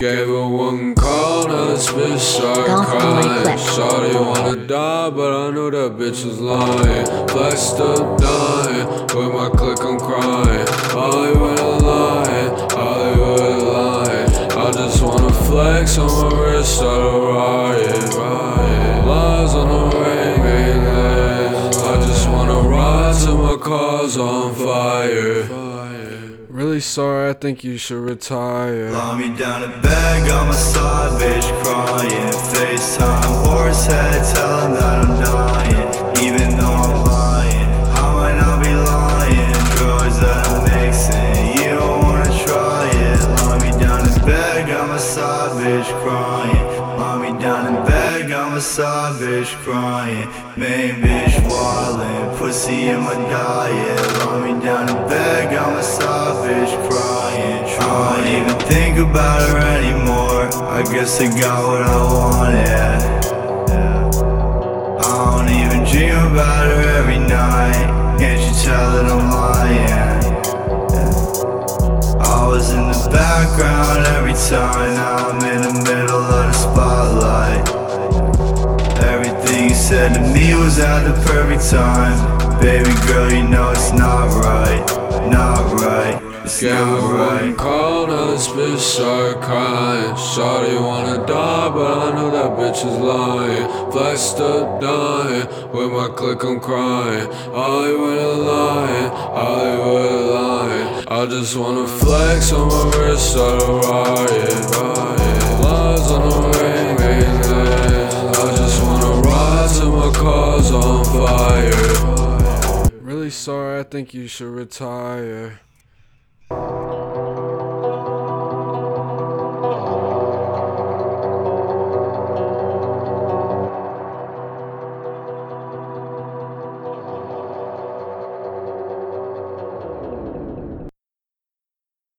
Gave her one call, now this bitch started crying. Shawty wanna die, but I knew that bitch was lying. Flexed up dying, with my click I'm crying. Hollywood lying, Hollywood lying. I just wanna flex on my wrist, start a riot. Lies on the ring, I just wanna ride till my car's on fire. Really sorry, I think you should retire. Lie me down in bed, got my side bitch crying. FaceTime, horse head, tell him that I'm dying. Even though I'm lying, I might not be lying. Drugs that I'm mixing, you don't wanna try it. Lie me down in bed, got my side bitch crying. Lie me down in bed, got my side bitch crying. Main bitch wildin', pussy in my diet. Lie me down in bed, got my side bitch crying. I don't even think about her anymore. I guess I got what I wanted. I don't even dream about her every night. Can't you tell that I'm lying? I was in the background every time. Now I'm in the middle of the spotlight. Everything you said to me was at the perfect time. Baby girl, you know it's not right. Not right. It's not right. Call, now this bitch started crying. Shawty wanna die, but I know that bitch is lying. Flexed up dying, with my click I'm crying. Hollywood lying, Hollywood lying. I just wanna flex on my wrist, start a riot. Lies on the ring, I just wanna ride till my car's on fire. Really sorry, I think you should retire.